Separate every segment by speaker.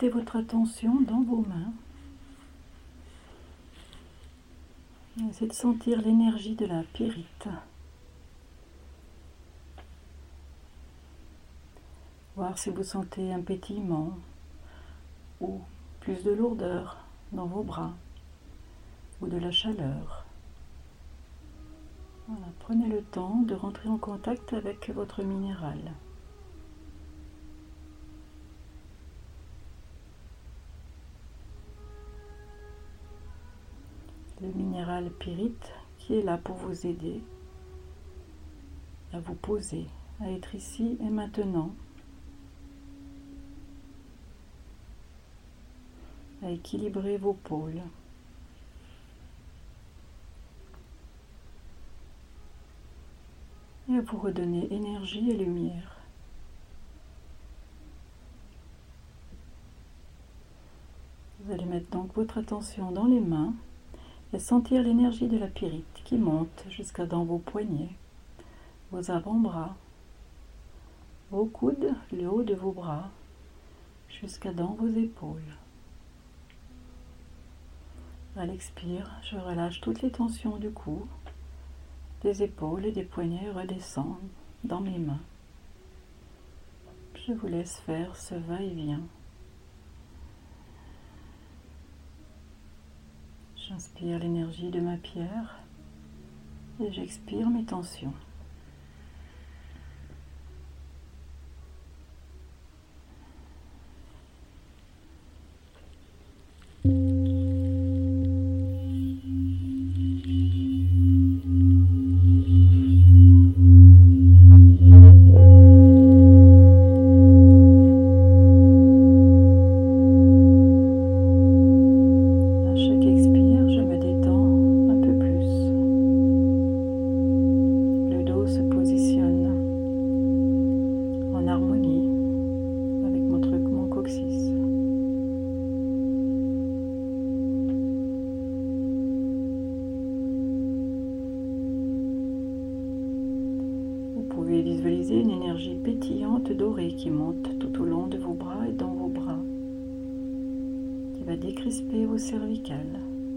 Speaker 1: portez votre attention dans vos mains. Essayez de sentir l'énergie de la pyrite. Voir si vous sentez un pétillement ou plus de lourdeur dans vos bras ou de la chaleur. Voilà, prenez le temps de rentrer en contact avec votre minéral. Le minéral pyrite qui est là pour vous aider à vous poser, à être ici et maintenant, à équilibrer vos pôles. Et à vous redonner énergie et lumière. Vous allez mettre donc votre attention dans les mains et sentir l'énergie de la pyrite qui monte jusqu'à dans vos poignets, vos avant-bras, vos coudes, le haut de vos bras, jusqu'à dans vos épaules. À l'expire, je relâche toutes les tensions du cou, des épaules et des poignets redescendent dans mes mains. Je vous laisse faire ce va-et-vient. J'inspire l'énergie de ma pierre et j'expire mes tensions. Visualisez une énergie pétillante dorée qui monte tout au long de vos bras et dans vos bras, qui va décrisper vos cervicales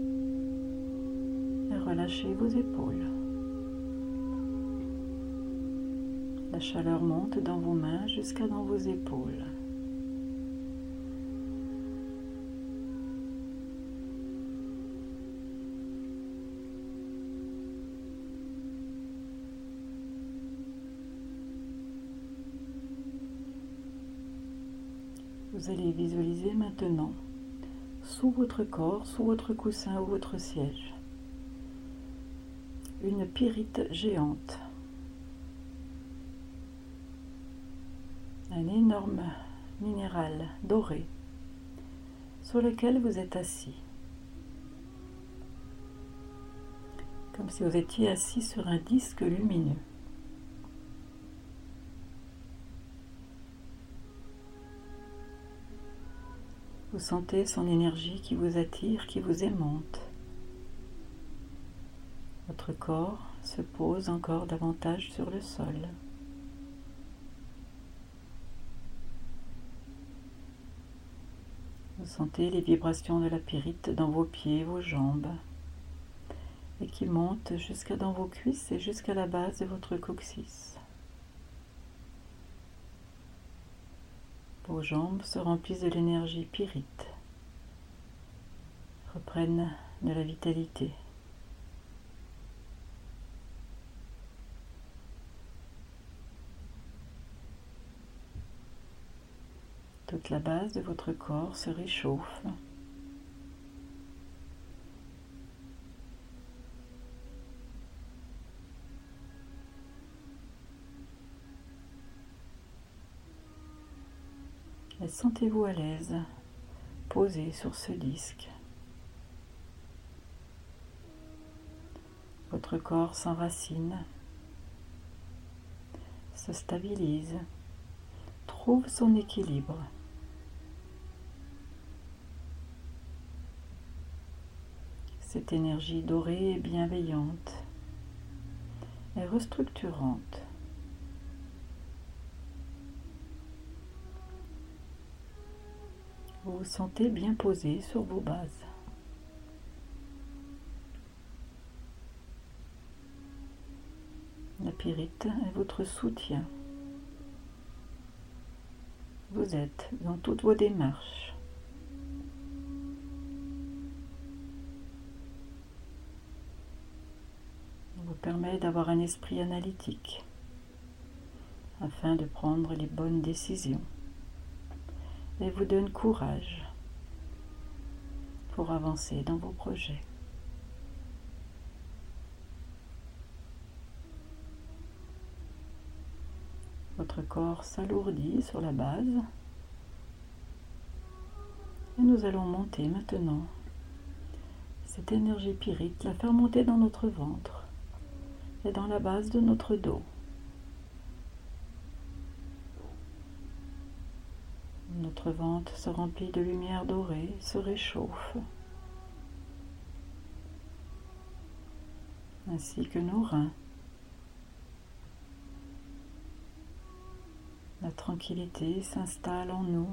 Speaker 1: et relâcher vos épaules. La chaleur monte dans vos mains jusqu'à dans vos épaules. Vous allez visualiser maintenant, sous votre corps, sous votre coussin ou votre siège, une pyrite géante. Un énorme minéral doré sur lequel vous êtes assis. Comme si vous étiez assis sur un disque lumineux. Vous sentez son énergie qui vous attire, qui vous aimante. Votre corps se pose encore davantage sur le sol. Vous sentez les vibrations de la pyrite dans vos pieds, vos jambes, et qui montent jusqu'à dans vos cuisses et jusqu'à la base de votre coccyx. Vos jambes se remplissent de l'énergie pyrite, reprennent de la vitalité. Toute la base de votre corps se réchauffe. Et sentez-vous à l'aise, posé sur ce disque. Votre corps s'enracine, se stabilise, trouve son équilibre. Cette énergie dorée et bienveillante est restructurante. Vous vous sentez bien posé sur vos bases. La pyrite est votre soutien. Vous êtes dans toutes vos démarches. Elle vous permet d'avoir un esprit analytique afin de prendre les bonnes décisions et vous donne courage pour avancer dans vos projets. Votre corps s'alourdit sur la base et nous allons monter maintenant cette énergie pyrite, la faire monter dans notre ventre et dans la base de notre dos. Notre ventre se remplit de lumière dorée, se réchauffe, ainsi que nos reins. La tranquillité s'installe en nous.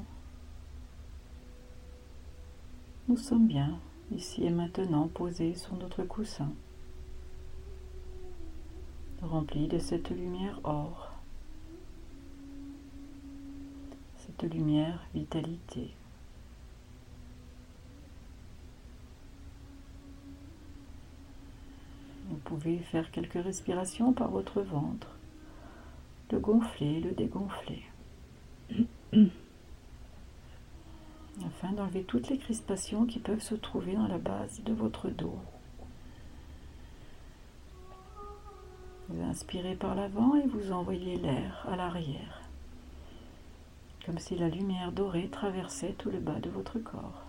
Speaker 1: Nous sommes bien, ici et maintenant, posés sur notre coussin, remplis de cette lumière or, cette lumière vitalité. Vous pouvez faire quelques respirations par votre ventre, le gonfler, le dégonfler, afin d'enlever toutes les crispations qui peuvent se trouver dans la base de votre dos. Vous inspirez par l'avant et vous envoyez l'air à l'arrière, comme si la lumière dorée traversait tout le bas de votre corps.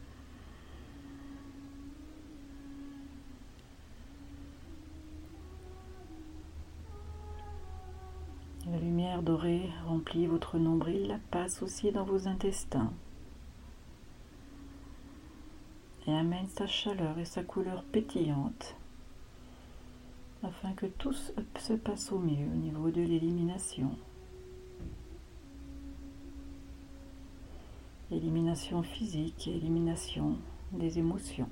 Speaker 1: La lumière dorée remplit votre nombril, passe aussi dans vos intestins et amène sa chaleur et sa couleur pétillante afin que tout se passe au mieux au niveau de l'élimination. Élimination physique et élimination des émotions.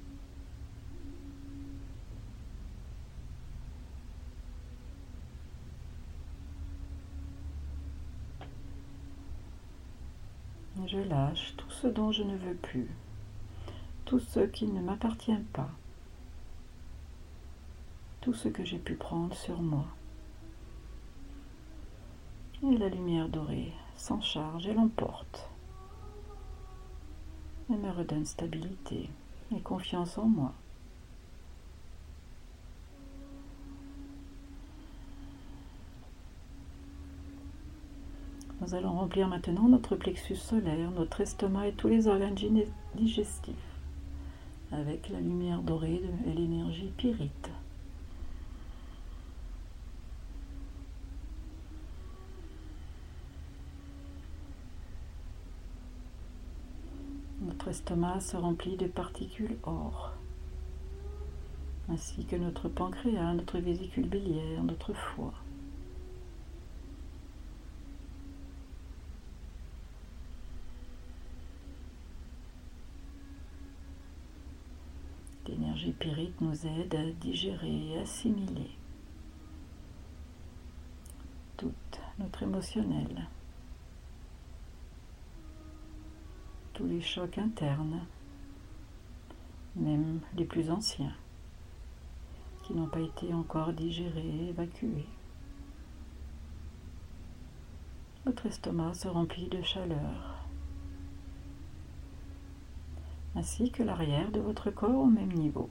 Speaker 1: Je lâche tout ce dont je ne veux plus, tout ce qui ne m'appartient pas, tout ce que j'ai pu prendre sur moi. Et la lumière dorée s'en charge et l'emporte et me redonne stabilité et confiance en moi. Nous allons remplir maintenant notre plexus solaire, notre estomac et tous les organes digestifs avec la lumière dorée et l'énergie pyrite. Notre estomac se remplit de particules or, ainsi que notre pancréas, notre vésicule biliaire, notre foie. L'énergie pyrite nous aide à digérer et assimiler tout notre émotionnel, tous les chocs internes, même les plus anciens, qui n'ont pas été encore digérés, évacués. Votre estomac se remplit de chaleur, ainsi que l'arrière de votre corps au même niveau.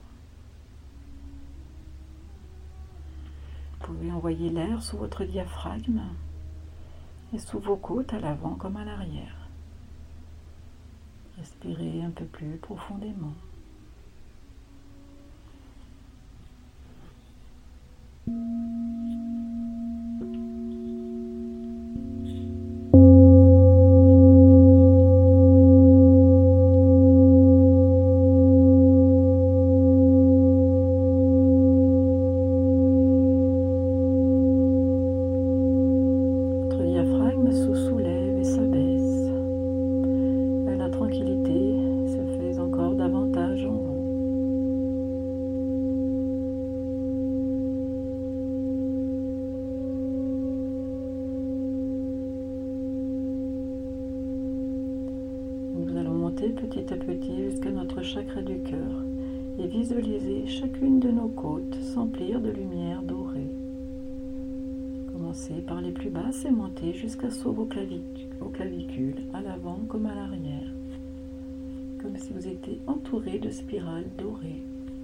Speaker 1: Vous pouvez envoyer l'air sous votre diaphragme et sous vos côtes à l'avant comme à l'arrière. Respirez un peu plus profondément. chakra du cœur et visualisez chacune de nos côtes s'emplir de lumière dorée. Commencez par les plus basses et montez jusqu'à vos clavicules, à l'avant comme à l'arrière, comme si vous étiez entouré de spirales dorées.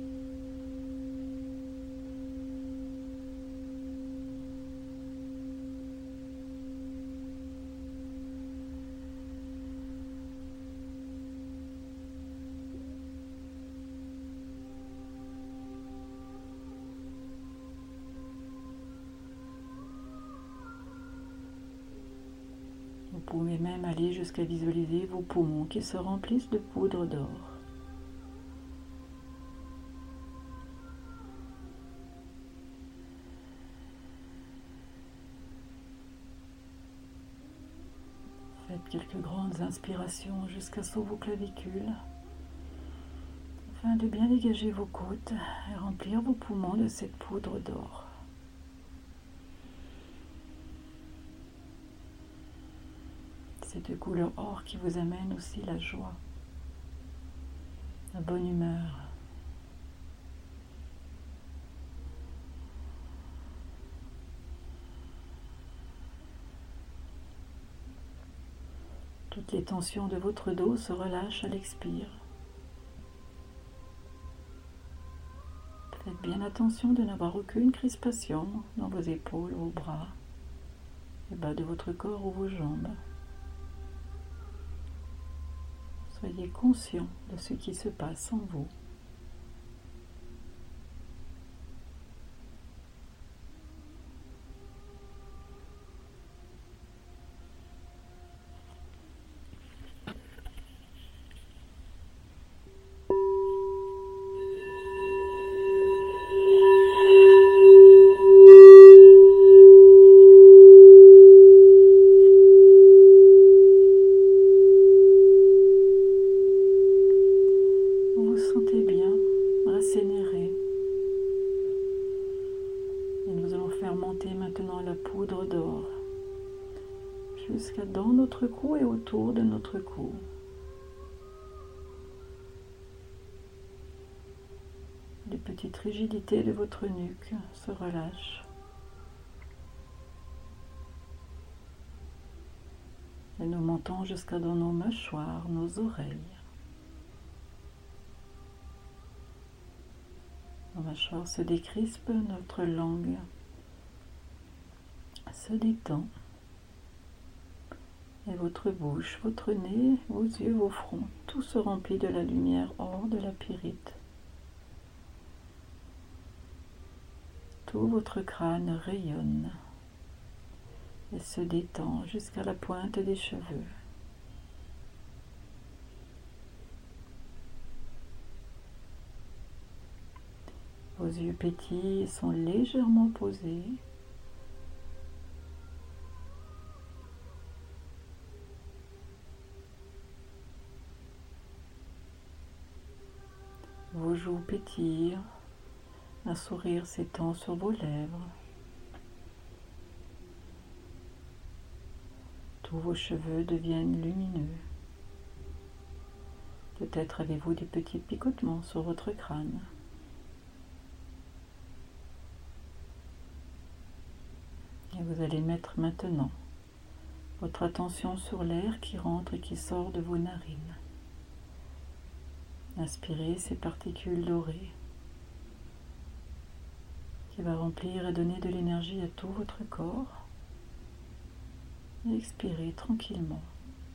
Speaker 1: Vous pouvez même aller jusqu'à visualiser vos poumons qui se remplissent de poudre d'or. Faites quelques grandes inspirations jusqu'à vos clavicules afin de bien dégager vos côtes et remplir vos poumons de cette poudre d'or. Cette couleur or qui vous amène aussi la joie, la bonne humeur. Toutes les tensions de votre dos se relâchent à l'expire. Faites bien attention de n'avoir aucune crispation dans vos épaules, vos bras, le bas de votre corps ou vos jambes. Soyez conscient de ce qui se passe en vous. Vous vous sentez bien, rassénéré. Et nous allons faire monter maintenant la poudre d'or jusqu'à dans notre cou et autour de notre cou. Les petites rigidités de votre nuque se relâchent. Et nous montons jusqu'à dans nos mâchoires, nos oreilles. Nos mâchoires se décrispent, notre langue se détend. Et votre bouche, votre nez, vos yeux, vos fronts, tout se remplit de la lumière or de la pyrite. Tout votre crâne rayonne et se détend jusqu'à la pointe des cheveux. Vos yeux pétillent et sont légèrement posés. Vos joues pétillent, un sourire s'étend sur vos lèvres. Tous vos cheveux deviennent lumineux. Peut-être avez-vous des petits picotements sur votre crâne. Et vous allez mettre maintenant votre attention sur l'air qui rentre et qui sort de vos narines. Inspirez ces particules dorées qui va remplir et donner de l'énergie à tout votre corps. Et expirez tranquillement.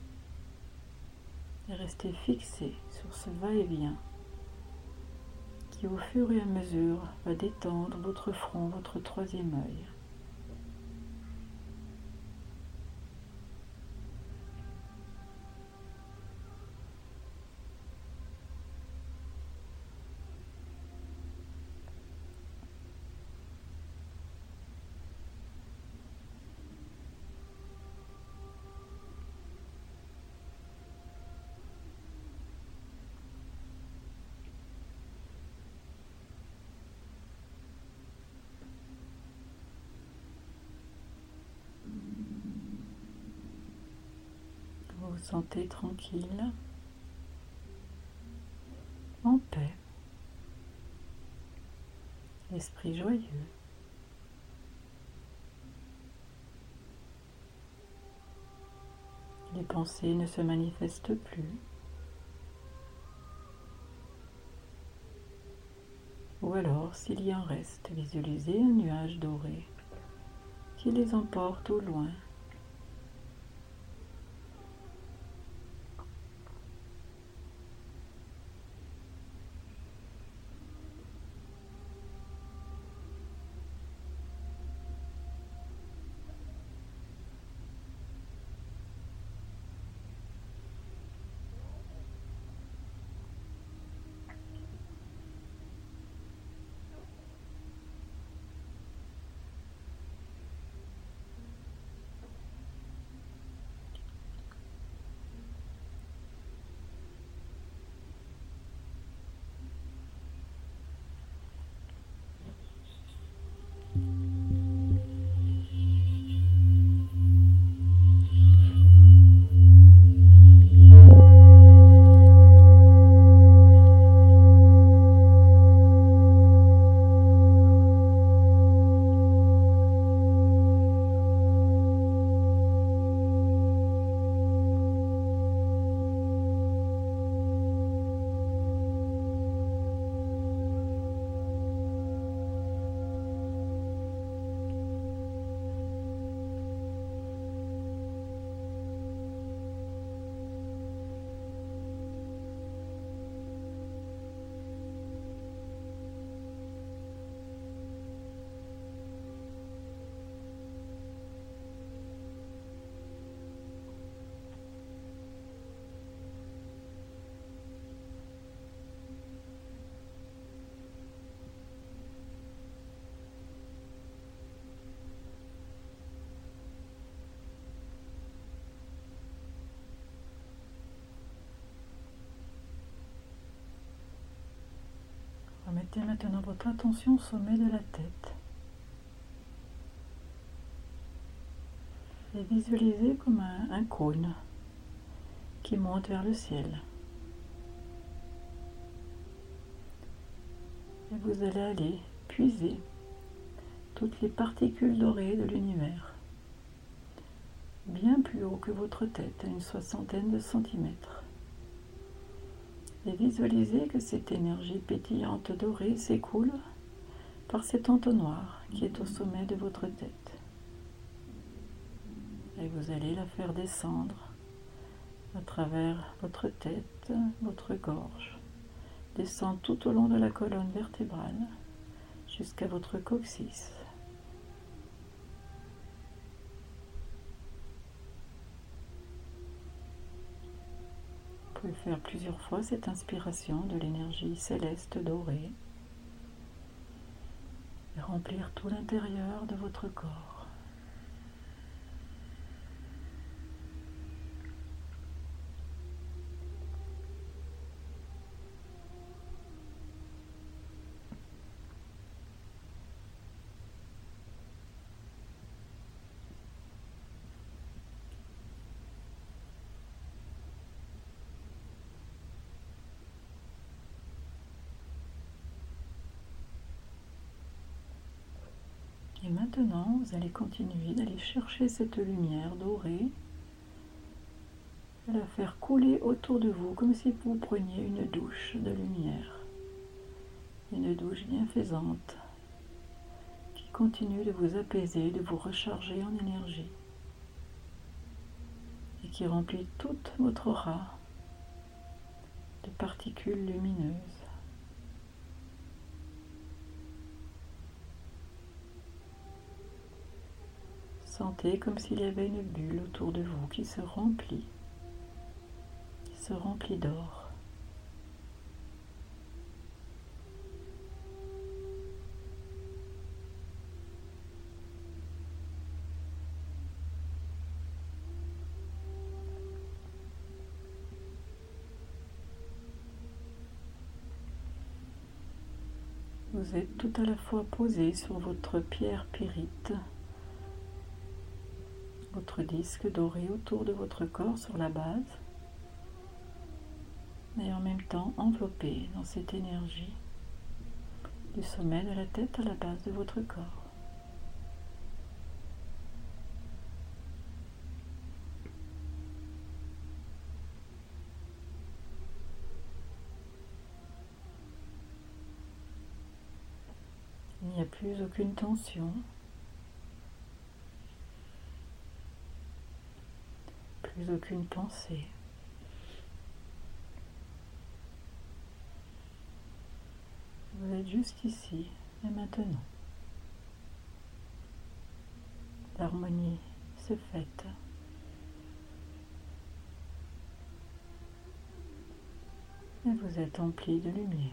Speaker 1: Et restez fixé sur ce va-et-vient qui au fur et à mesure va détendre votre front, votre troisième œil. Vous vous sentez tranquille. en paix, l'esprit joyeux. Les pensées ne se manifestent plus. Ou alors, s'il y en reste, visualisez un nuage doré qui les emporte au loin. Remettez maintenant votre attention au sommet de la tête et visualisez comme un cône qui monte vers le ciel. Et vous allez aller puiser toutes les particules dorées de l'univers, bien plus haut que votre tête, à une 60aine de centimètres. Et visualisez que cette énergie pétillante dorée s'écoule par cet entonnoir qui est au sommet de votre tête. Et vous allez la faire descendre à travers votre tête, votre gorge, descendre tout au long de la colonne vertébrale jusqu'à votre coccyx. Vous pouvez faire plusieurs fois cette inspiration de l'énergie céleste dorée et remplir tout l'intérieur de votre corps. Et maintenant, vous allez continuer d'aller chercher cette lumière dorée et la faire couler autour de vous comme si vous preniez une douche de lumière. Une douche bienfaisante qui continue de vous apaiser, de vous recharger en énergie et qui remplit toute votre aura de particules lumineuses. Sentez comme s'il y avait une bulle autour de vous qui se remplit d'or. Vous êtes tout à la fois posé sur votre pierre pyrite, votre disque doré autour de votre corps sur la base, et en même temps enveloppé dans cette énergie du sommet de la tête à la base de votre corps. Il n'y a plus aucune tension, plus aucune pensée. Vous êtes juste ici et maintenant. L'harmonie se fête. Et vous êtes empli de lumière.